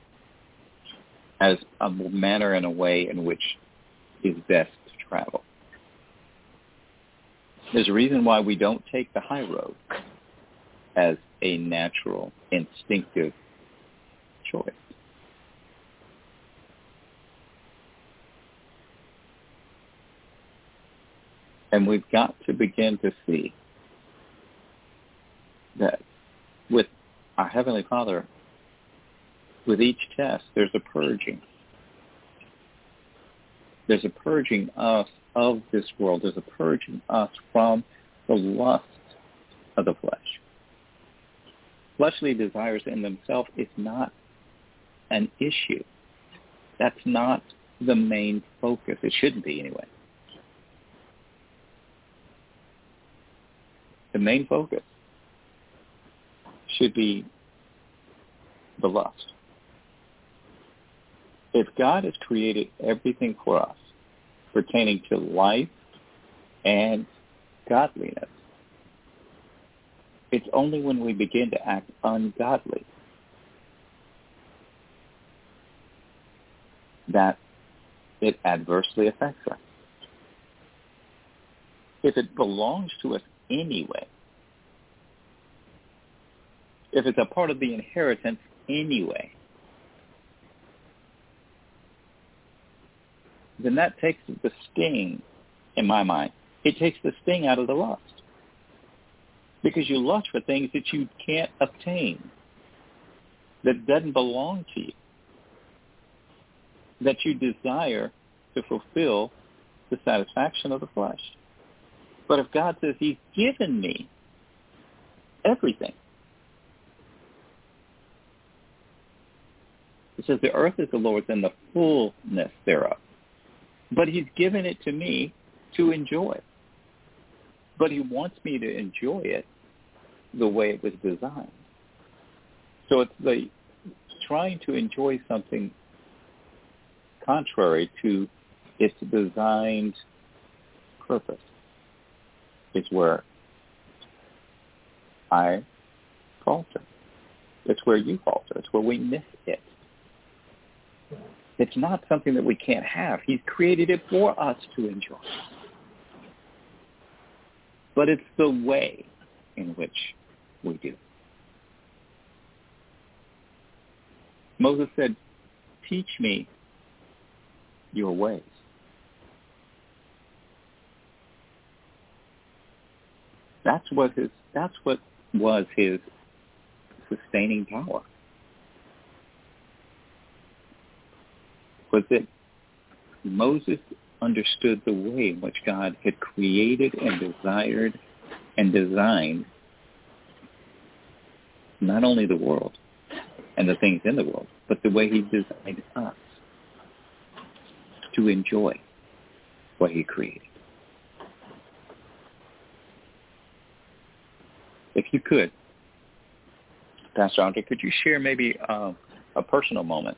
as a manner and a way in which is best to travel. There's a reason why we don't take the high road as a natural, instinctive choice. And we've got to begin to see that with our Heavenly Father, with each test, there's a purging. There's a purging us of this world. There's a purging us from the lust of the flesh. Fleshly desires in themselves is not an issue. That's not the main focus. It shouldn't be anyway. The main focus should be the lust. If God has created everything for us pertaining to life and godliness, it's only when we begin to act ungodly that it adversely affects us. If it belongs to us anyway, if it's a part of the inheritance anyway, then that takes the sting, in my mind, it takes the sting out of the lust. Because you lust for things that you can't obtain, that doesn't belong to you, that you desire to fulfill the satisfaction of the flesh. But if God says he's given me everything, it says the earth is the Lord's and the fullness thereof. But he's given it to me to enjoy. But he wants me to enjoy it the way it was designed. So it's the trying to enjoy something contrary to its designed purpose is where I falter. It's where you falter. It's where we miss it. It's not something that we can't have. He's created it for us to enjoy. But it's the way in which we do. Moses said, teach me your ways. That's what his that's what was his sustaining power. Was that Moses understood the way in which God had created and desired and designed not only the world and the things in the world, but the way he designed us to enjoy what he created. If you could, Pastor Andre, could you share maybe uh, a personal moment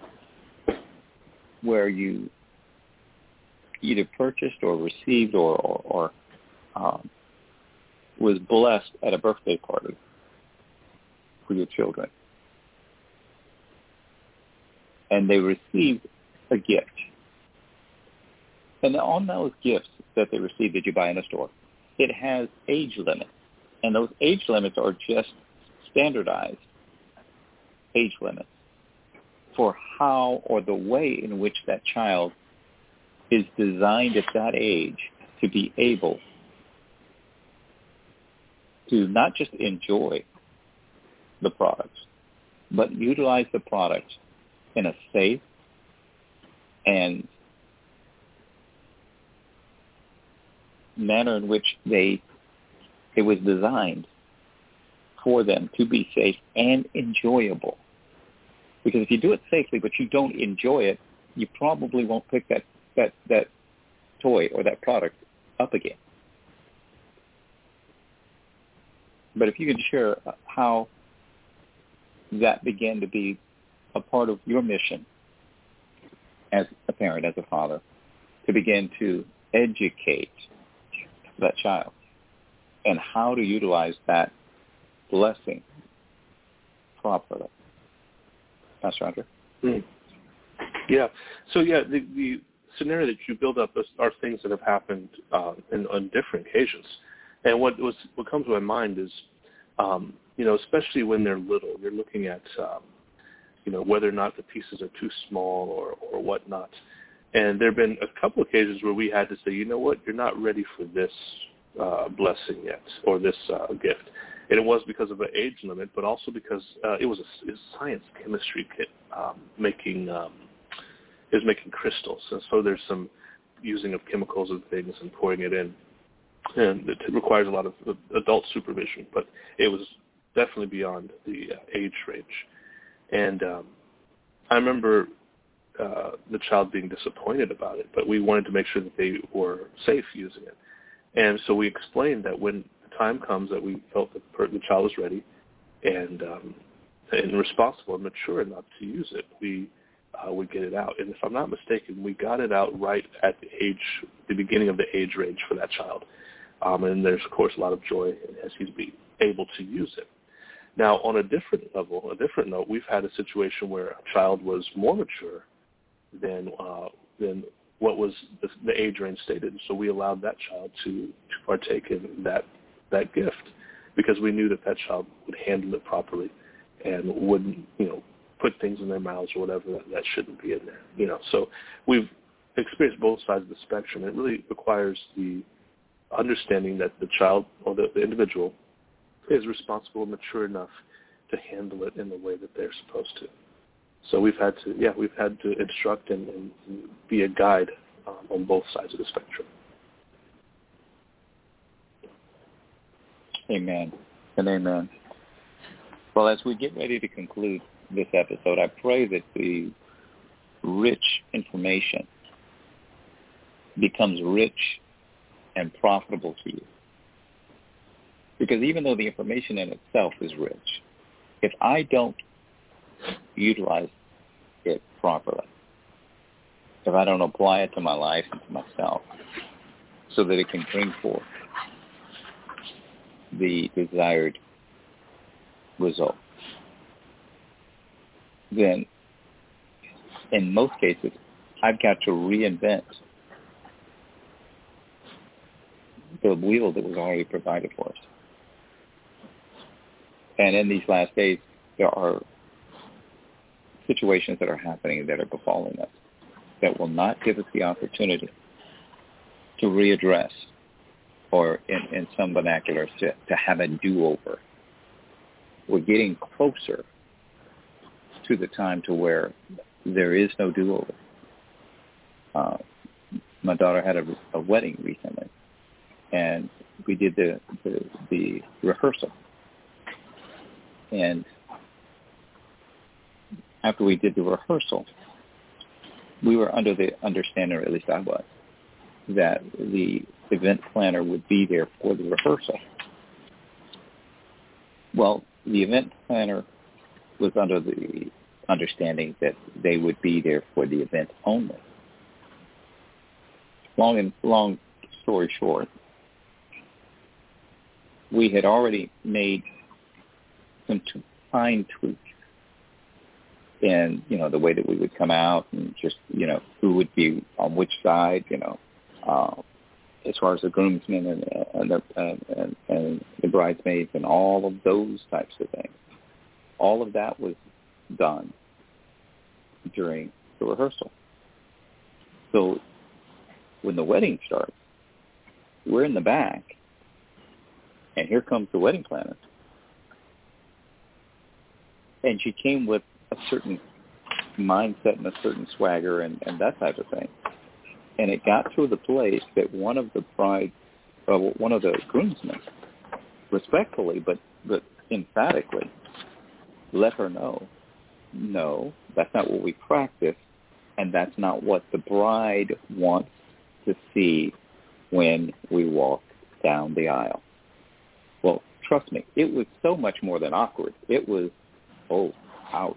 where you either purchased or received or, or, or um, was blessed at a birthday party for your children, and they received a gift, and on those gifts that they received that you buy in a store, it has age limits, and those age limits are just standardized age limits for how or the way in which that child is designed at that age to be able to not just enjoy the products, but utilize the products in a safe and manner in which they it was designed for them to be safe and enjoyable. Because if you do it safely but you don't enjoy it, you probably won't pick that, that, that toy or that product up again. But if you could share how that began to be a part of your mission as a parent, as a father, to begin to educate that child and how to utilize that blessing properly. Pastor Andre? Mm. Yeah. So, yeah, the, the scenario that you build up are things that have happened uh, in, on different occasions. And what was what comes to my mind is, um, you know, especially when they're little, you're looking at, um, you know, whether or not the pieces are too small or, or whatnot. And there have been a couple occasions where we had to say, you know what, you're not ready for this uh, blessing yet or this uh, gift. And it was because of an age limit, but also because uh, it was a, it was a science chemistry kit um, making um, it was making crystals, and so there's some using of chemicals and things and pouring it in, and it requires a lot of adult supervision. But it was definitely beyond the uh, age range, and um, I remember uh, the child being disappointed about it, but we wanted to make sure that they were safe using it, and so we explained that when time comes that we felt that the child was ready and um, and responsible and mature enough to use it, we uh, would get it out. And if I'm not mistaken, we got it out right at the age, the beginning of the age range for that child. Um, and there's, of course, a lot of joy as he's be able to use it. Now, on a different level, a different note, we've had a situation where a child was more mature than uh, than what was the, the age range stated. So we allowed that child to, to partake in that that gift because we knew that that child would handle it properly and wouldn't, you know, put things in their mouths or whatever that, that shouldn't be in there, you know. So we've experienced both sides of the spectrum. It really requires the understanding that the child or the, the individual is responsible and mature enough to handle it in the way that they're supposed to. So we've had to, yeah, we've had to instruct and, and be a guide um, on both sides of the spectrum. Amen and amen. Well, as we get ready to conclude this episode, I pray that the rich information becomes rich and profitable to you. Because even though the information in itself is rich, if I don't utilize it properly, if I don't apply it to my life and to myself so that it can bring forth the desired result, then in most cases, I've got to reinvent the wheel that was already provided for us. And in these last days, there are situations that are happening that are befalling us that will not give us the opportunity to readdress, or in, in some vernacular, to, to have a do-over. We're getting closer to the time to where there is no do-over. Uh, my daughter had a, a wedding recently, and we did the, the, the rehearsal. And after we did the rehearsal, we were under the understanding, or at least I was, that the event planner would be there for the rehearsal. Well, the event planner was under the understanding that they would be there for the event only. Long and long story short, we had already made some fine tweaks in, you know, the way that we would come out, and just, you know, who would be on which side, you know, uh, as far as the groomsmen and, and, the, and, and, and the bridesmaids and all of those types of things. All of that was done during the rehearsal. So when the wedding starts, we're in the back, and here comes the wedding planner. And she came with a certain mindset and a certain swagger and, and that type of thing. And it got to the place that one of the bride, uh, one of the groomsmen, respectfully but, but emphatically, let her know, no, that's not what we practice, and that's not what the bride wants to see when we walk down the aisle. Well, trust me, it was so much more than awkward. It was, oh, ouch.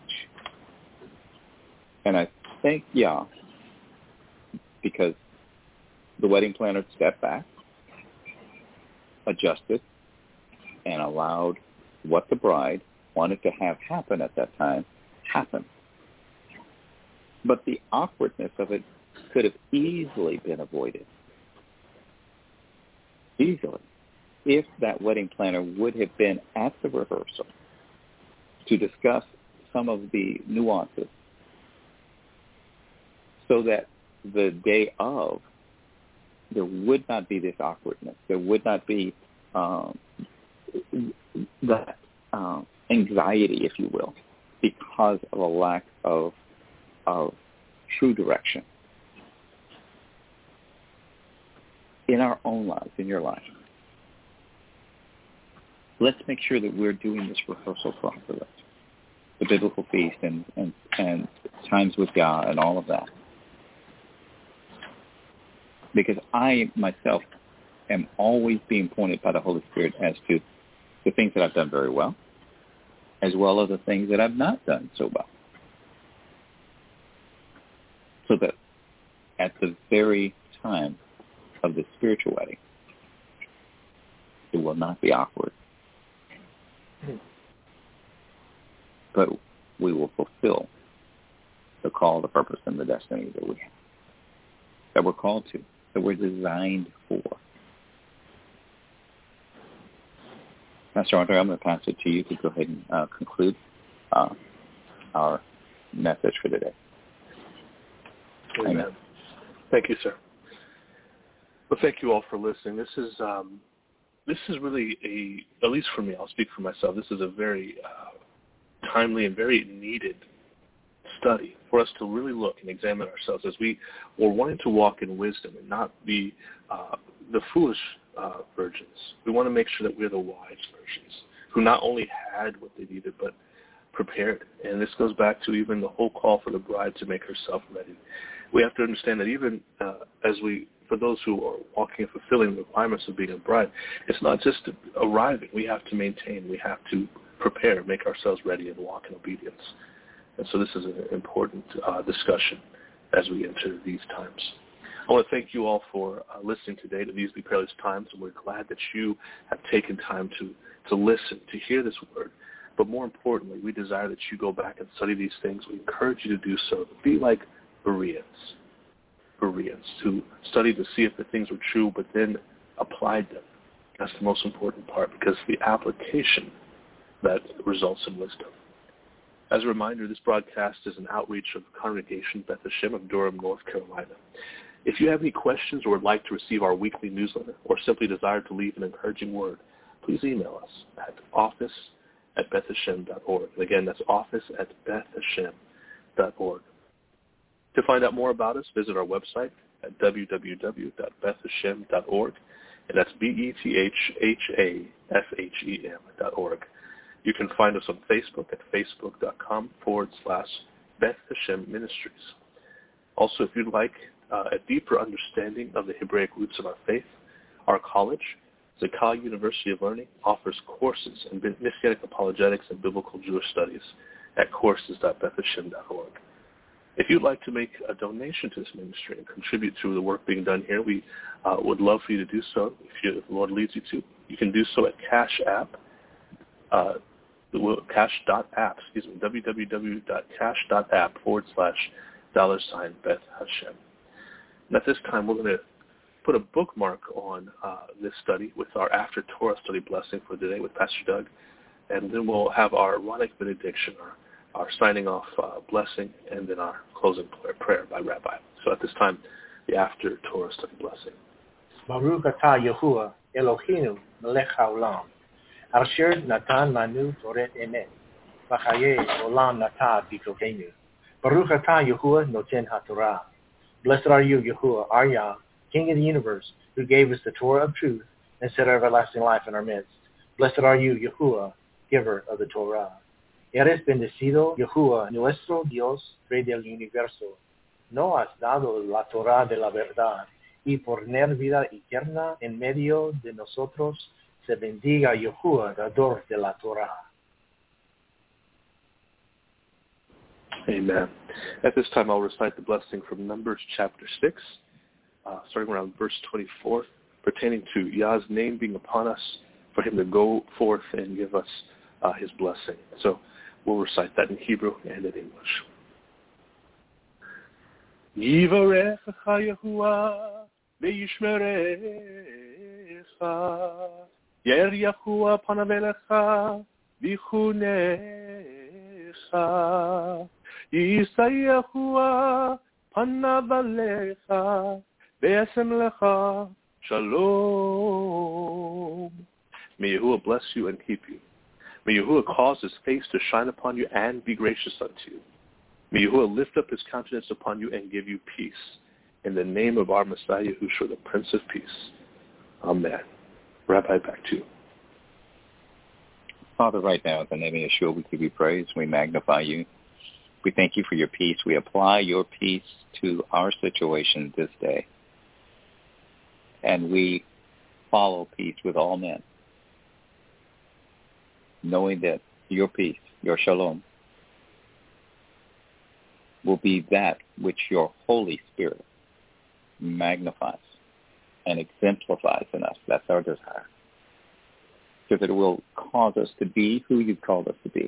And I thank Yah, because the wedding planner stepped back, adjusted, and allowed what the bride wanted to have happen at that time happen. But the awkwardness of it could have easily been avoided. Easily. If that wedding planner would have been at the rehearsal to discuss some of the nuances, so that the day of, there would not be this awkwardness. There would not be um, that uh, anxiety, if you will, because of a lack of, of true direction in our own lives, in your life. Let's make sure that we're doing this rehearsal properly. The biblical feast and, and, and times with God and all of that. Because I, myself, am always being pointed by the Holy Spirit as to the things that I've done very well, as well as the things that I've not done so well. So that at the very time of the spiritual wedding, it will not be awkward. But we will fulfill the call, the purpose, and the destiny that we have, that we're called to, that we're designed for. Pastor Andre, I'm going to pass it to you to go ahead and uh, conclude uh, our message for today. Amen. Amen. Thank you, sir. Well, thank you all for listening. This is um, this is really a, at least for me, I'll speak for myself, this is a very uh, timely and very needed study for us to really look and examine ourselves as we were wanting to walk in wisdom and not be uh, the foolish uh, virgins. We want to make sure that we're the wise virgins who not only had what they needed but prepared. And this goes back to even the whole call for the bride to make herself ready. We have to understand that even uh, as we, for those who are walking and fulfilling the requirements of being a bride, it's not just arriving. We have to maintain. We have to prepare, make ourselves ready, and walk in obedience. And so this is an important uh, discussion as we enter these times. I want to thank you all for uh, listening today to These Be Perilous Times, and we're glad that you have taken time to, to listen, to hear this word. But more importantly, we desire that you go back and study these things. We encourage you to do so. Be like Bereans, Bereans, to study to see if the things were true, but then applied them. That's the most important part, because the application that results in wisdom. As a reminder, this broadcast is an outreach of the Congregation Beth Hashem of Durham, North Carolina. If you have any questions or would like to receive our weekly newsletter, or simply desire to leave an encouraging word, please email us at office at beth hashem dot org. And again, that's office at beth hashem dot org. To find out more about us, visit our website at w w w dot beth hashem dot org, and that's B E T H H A S H E M dot org. You can find us on Facebook at facebook.com forward slash Beth Hashem Ministries. Also, if you'd like uh, a deeper understanding of the Hebraic roots of our faith, our college, Zakal University of Learning, offers courses in Messianic apologetics and biblical Jewish studies at courses dot beth hashem dot org. If you'd like to make a donation to this ministry and contribute to the work being done here, we uh, would love for you to do so. If, you, if the Lord leads you to, you can do so at Cash App. Uh, cash.app, excuse me, www.cash.app forward slash dollar sign Beth Hashem. And at this time, we're going to put a bookmark on uh, this study with our After Torah study blessing for today with Pastor Doug, and then we'll have our Aaronic benediction, our, our signing off uh, blessing, and then our closing prayer by Rabbi. So at this time, the After Torah study blessing. Baruch atah Yahuwah Eloheinu melech haolam. Asher natan lanu toret emet, v'chaye olam natan bitokeinu. Baruch atah Yahuwah noten haTorah. Blessed are you, Yahuwah, our Yah, King of the universe, who gave us the Torah of truth and set our everlasting life in our midst. Blessed are you, Yahuwah, giver of the Torah. Eres bendecido, Yahuwah, nuestro Dios, Rey del universo. No has dado la Torah de la verdad, y por tener vida eterna en medio de nosotros, se bendiga Yahuwah, dador de la Torah. Amen. At this time, I'll recite the blessing from Numbers chapter six, uh, starting around verse twenty-four, pertaining to Yah's name being upon us, for him to go forth and give us uh, his blessing. So we'll recite that in Hebrew and in English. Yivarecha Yahuwah ve'yishmerecha. Yer Yahuwah panavelecha v'chunecha. Yisa Yahuwah panavalecha ve'asem lecha shalom. May Yahuwah bless you and keep you. May Yahuwah cause his face to shine upon you and be gracious unto you. May Yahuwah lift up his countenance upon you and give you peace. In the name of our Messiah, Yahushua, the Prince of Peace. Amen. Rabbi, back to you. Father, right now, in the name of Yeshua, we give you praise. We magnify you. We thank you for your peace. We apply your peace to our situation this day. And we follow peace with all men, knowing that your peace, your shalom, will be that which your Holy Spirit magnifies and exemplifies in us. That's our desire. Because it will cause us to be who you've called us to be.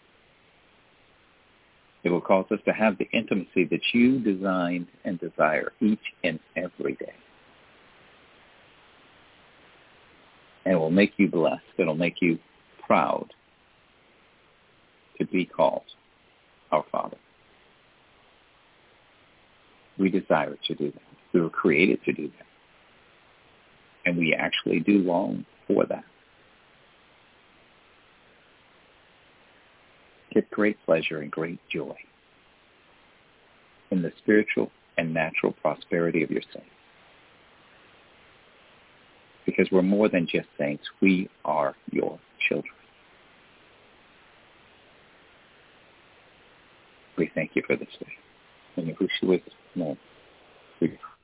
It will cause us to have the intimacy that you designed and desire each and every day. And it will make you blessed. It will make you proud to be called our Father. We desire to do that. We were created to do that. And we actually do long for that. Get great pleasure and great joy in the spiritual and natural prosperity of your saints. Because we're more than just saints. We are your children. We thank you for this day. In Yahushua's name, we pray.